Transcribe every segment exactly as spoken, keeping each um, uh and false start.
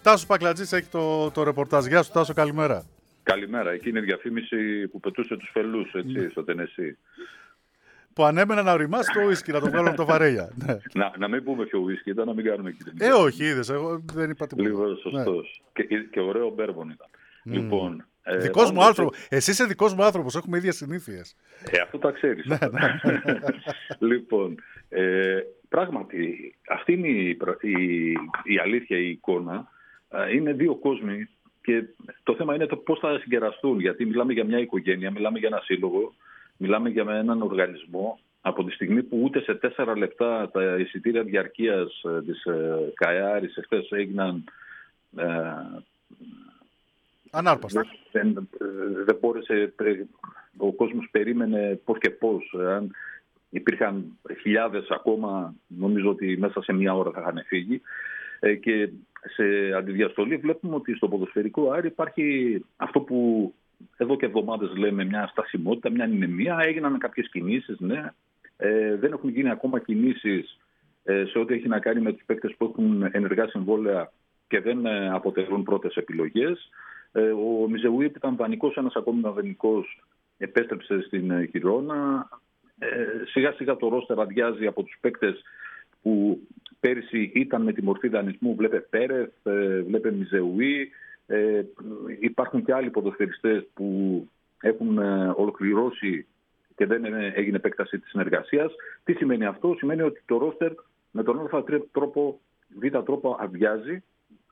Τάσος Πακλατζής έχει το, το ρεπορτάζ. Γεια σου Τάσο, καλημέρα. Καλημέρα. Εκείνη η διαφήμιση που πετούσε τους φελούς, έτσι, mm. στο Τενεσί. Που ανέμενα να οριμάσει το ουίσκι, να το βγάλω από το βαρέλια. Ναι. να, να μην πούμε πιο ουίσκι, ήταν να μην κάνουμε εκεί. Ε, όχι, είδες, εγώ δεν είπα τίποτα. Λίγο σωστός. Ναι. Και, και ωραίο μπέρμπον ήταν. Mm. Λοιπόν, ε, δικός μου άνθρωπος. Σε... Εσύ είσαι δικός μου άνθρωπος, έχουμε ίδιες συνήθειες. Ε, αυτό τα ξέρεις. ναι, ναι. Λοιπόν, ε, πράγματι, αυτή είναι η, η, η αλήθεια, η εικόνα. Ε, είναι δύο κόσμοι και το θέμα είναι το πώς θα συγκεραστούν. Γιατί μιλάμε για μια οικογένεια, μιλάμε για ένα σύλλογο, μιλάμε για έναν οργανισμό. Από τη στιγμή που ούτε σε τέσσερα λεπτά τα εισιτήρια διαρκείας της ε, ΚΑΕΑΡης εχθές έγιναν ε, ανάρπαστα. Δεν, δεν μπόρεσε, ο κόσμος περίμενε πώς και πώς. Αν υπήρχαν χιλιάδες ακόμα, νομίζω ότι μέσα σε μία ώρα θα είχαν φύγει. Ε, και σε αντιδιαστολή βλέπουμε ότι στο ποδοσφαιρικό Άρη υπάρχει αυτό που εδώ και εβδομάδες λέμε, μια στασιμότητα, μια ανεμία. Έγιναν κάποιες κινήσεις, ναι. Ε, δεν έχουν γίνει ακόμα κινήσεις ε, σε ό,τι έχει να κάνει με τους παίκτες που έχουν ενεργά συμβόλαια και δεν ε, αποτελούν πρώτες επιλογές. Ε, ο Μιζεουί ήταν δανεικός, ένας ακόμη δανεικός επέστρεψε στην Χιρόνα. Ε, σιγά σιγά το ρόστερ αδειάζει από τους παίκτες που πέρυσι ήταν με τη μορφή δανεισμού. Βλέπε Πέρεθ, ε, βλέπε Μιζεουί. Ε, υπάρχουν και άλλοι ποδοσφαιριστές που έχουν ε, ολοκληρώσει και δεν έγινε επέκταση της συνεργασίας. Τι σημαίνει αυτό? Σημαίνει ότι το ρόστερ με τον α τρόπο, β τρόπο αδειάζει.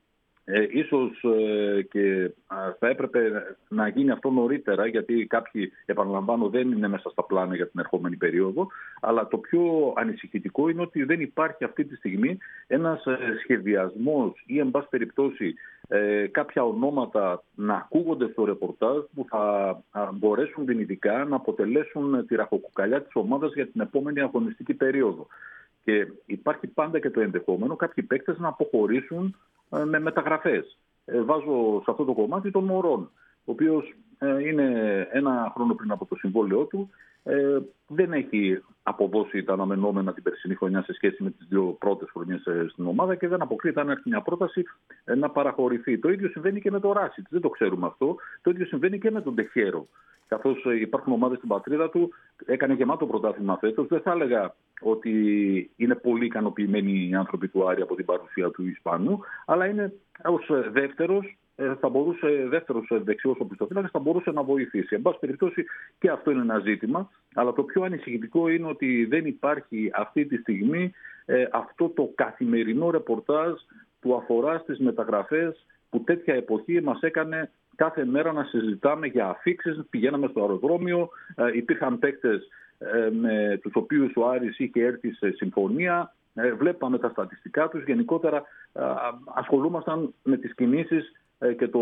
Ε, ίσως ε, και α, θα έπρεπε να γίνει αυτό νωρίτερα, γιατί κάποιοι, επαναλαμβάνω, δεν είναι μέσα στα πλάνα για την ερχόμενη περίοδο. Αλλά το πιο ανησυχητικό είναι ότι δεν υπάρχει αυτή τη στιγμή ένας ε, σχεδιασμός ή, εν πάση περιπτώσει, ε, κάποια ονόματα να ακούγονται στο ρεπορτάζ που θα α, μπορέσουν δυνητικά να αποτελέσουν τη ραχοκοκαλιά της ομάδας για την επόμενη αγωνιστική περίοδο. Και υπάρχει πάντα και το ενδεχόμενο κάποιοι παίκτες να αποχωρήσουν με μεταγραφές. Βάζω σε αυτό το κομμάτι τον Μωρόν, ο οποίος είναι ένα χρόνο πριν από το συμβόλαιό του, δεν έχει αποδώσει τα αναμενόμενα την περσινή χρονιά σε σχέση με τις δύο πρώτες χρονιές στην ομάδα και δεν αποκλείεται αν έρθει μια πρόταση να παραχωρηθεί. Το ίδιο συμβαίνει και με τον Ράσιτ, δεν το ξέρουμε αυτό. Το ίδιο συμβαίνει και με τον Τεχέρο. Καθώς υπάρχουν ομάδες στην πατρίδα του, έκανε γεμάτο πρωτάθλημα φέτος. Δεν θα έλεγα ότι είναι πολύ ικανοποιημένοι οι άνθρωποι του Άρη από την παρουσία του Ισπανού, αλλά είναι ως δεύτερος, θα μπορούσε, δεύτερος δεξιός οπισθοφύλακας θα μπορούσε να βοηθήσει. Εν πάση περιπτώσει και αυτό είναι ένα ζήτημα, αλλά το πιο ανησυχητικό είναι ότι δεν υπάρχει αυτή τη στιγμή ε, αυτό το καθημερινό ρεπορτάζ που αφορά στις μεταγραφές που τέτοια εποχή μας έκανε κάθε μέρα να συζητάμε για αφίξεις. Πηγαίναμε στο αεροδρόμιο, ε, υπήρχαν παίκτες ε, με τους οποίους ο Άρης είχε έρθει σε συμφωνία, ε, βλέπαμε τα στατιστικά τους, γενικότερα ε, ασχολούμασταν με τις κινήσεις ε, και το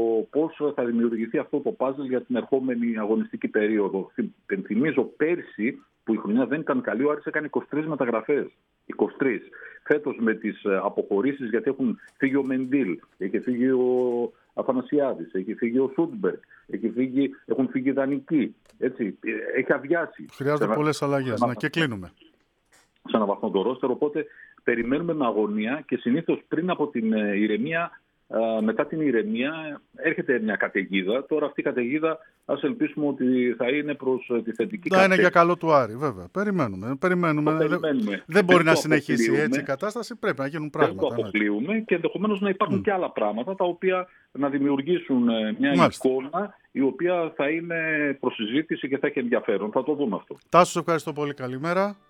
πώς θα δημιουργηθεί αυτό το πάζλ για την ερχόμενη αγωνιστική περίοδο. Θυμίζω πέρσι, που η χρονιά δεν ήταν καλή, ο Άρης έκανε είκοσι τρεις μεταγραφές. είκοσι τρεις. Φέτος με τις αποχωρήσεις, γιατί έχουν φύγει ο Μεντίλ, έχει φύγει ο Αφανασιάδης, έχει φύγει ο Σούντμπεργκ, έχει φύγει, έχουν φύγει δανεικοί. Έτσι, έχει αδειάσει. Χρειάζονται πολλές αλλαγές. Να και κλείνουμε. Σε ένα βαθμό το ρόστερ, οπότε περιμένουμε με αγωνία και συνήθως πριν από την ηρεμία, μετά την ηρεμία έρχεται μια καταιγίδα. Τώρα αυτή η καταιγίδα ας ελπίσουμε ότι θα είναι προς τη θετική κατεύθυνση. Να είναι για καλό του Άρη, βέβαια. Περιμένουμε. περιμένουμε. περιμένουμε. Δεν μπορεί να συνεχίσει έτσι η κατάσταση. Πρέπει να γίνουν πράγματα. Δεν το αποκλείουμε ναι. Και ενδεχομένως να υπάρχουν mm. και άλλα πράγματα τα οποία να δημιουργήσουν μια Μάλιστα. εικόνα η οποία θα είναι προς συζήτηση και θα έχει ενδιαφέρον. Θα το δούμε αυτό. Τάσο, ευχαριστώ πολύ. Καλημέρα.